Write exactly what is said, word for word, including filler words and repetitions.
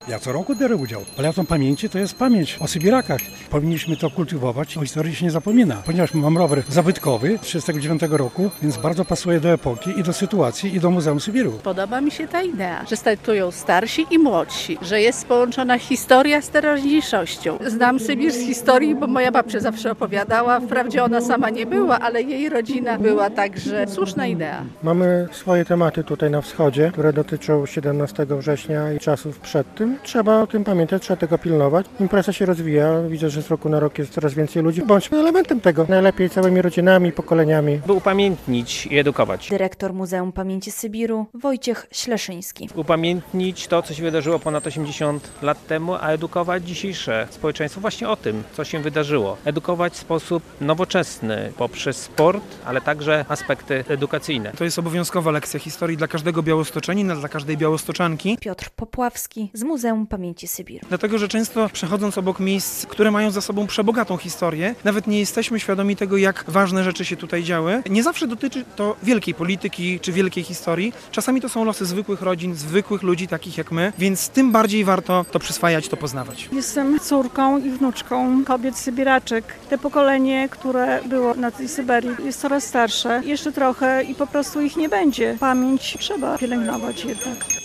Ja co roku biorę udział. Paliatom pamięci to jest pamięć o Sybirakach. Powinniśmy to kultywować, o historii się nie zapomina. Ponieważ mam rower zabytkowy z tysiąc dziewięćset trzydziestego dziewiątego roku, więc bardzo pasuje do epoki i do sytuacji i do Muzeum Sybiru. Podoba mi się ta idea, że startują starsi i młodsi, że jest połączona historia z teraźniejszością. Znam Sybir z historii, bo moja babcia zawsze opowiadała. Wprawdzie ona sama nie była, ale jej rodzina była, także słuszna idea. Mamy swoje tematy tutaj na wschodzie, które dotyczą siedemnastego września i czasów przed tym. Trzeba o tym pamiętać, trzeba tego pilnować. Impreza się rozwija, widzę, że z roku na rok jest coraz więcej ludzi. Bądźmy elementem tego, najlepiej całymi rodzinami, pokoleniami. By upamiętnić i edukować. Dyrektor Muzeum Pamięci Sybiru Wojciech Śleszyński. Upamiętnić to, co się wydarzyło ponad osiemdziesiąt lat temu, a edukować dzisiejsze społeczeństwo właśnie o tym, co się wydarzyło. Edukować w sposób nowoczesny, poprzez sport, ale także aspekty edukacyjne. To jest obowiązkowa lekcja historii dla każdego białostoczenina, dla każdej białostoczanki. Piotr Popławski z Muzeum Pamięci Sybiru. Dlatego, że często przechodząc obok miejsc, które mają za sobą przebogatą historię, nawet nie jesteśmy świadomi tego, jak ważne rzeczy się tutaj działy. Nie zawsze dotyczy to wielkiej polityki czy wielkiej historii. Czasami to są losy zwykłych rodzin, zwykłych ludzi takich jak my, więc tym bardziej warto to przyswajać, to poznawać. Jestem córką i wnuczką kobiet Sybiraczek. Te pokolenie, które było na tej Syberii, jest coraz starsze. Jeszcze trochę i po prostu ich nie będzie. Pamięć trzeba pielęgnować jednak.